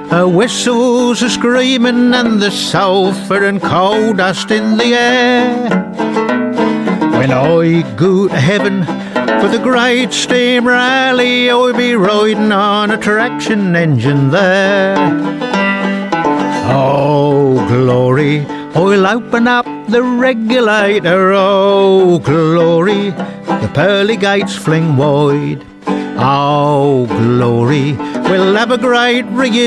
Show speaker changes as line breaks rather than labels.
Whistles are screaming and the sulphur and coal dust in the air. When I go to heaven for the great steam rally, I'll be riding on a traction engine there. Oh, glory, I'll open up the regulator. Oh, glory, the pearly gates fling wide. Oh, glory, we'll have a great reunion.